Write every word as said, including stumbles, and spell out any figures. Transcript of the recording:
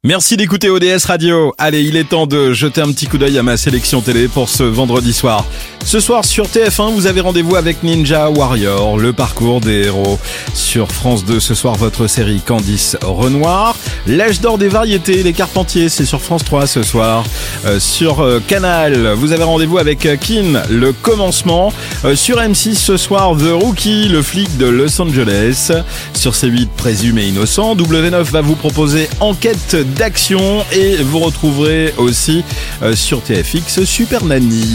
Merci d'écouter O D S Radio. Allez, il est temps de jeter un petit coup d'œil à ma sélection télé pour ce vendredi soir. Ce soir sur T F un, vous avez rendez-vous avec Ninja Warrior, le parcours des héros. Sur France deux, ce soir, votre série Candice Renoir. L'âge d'or des variétés, les Carpentiers, c'est sur France trois ce soir. Euh, sur euh, Canal, vous avez rendez-vous avec euh, Kin, le commencement. Euh, sur M six ce soir, The Rookie, le flic de Los Angeles. Sur C huit, Présumé innocent. W neuf va vous proposer Enquête d'action et vous retrouverez aussi euh, sur T F X Super Nanny.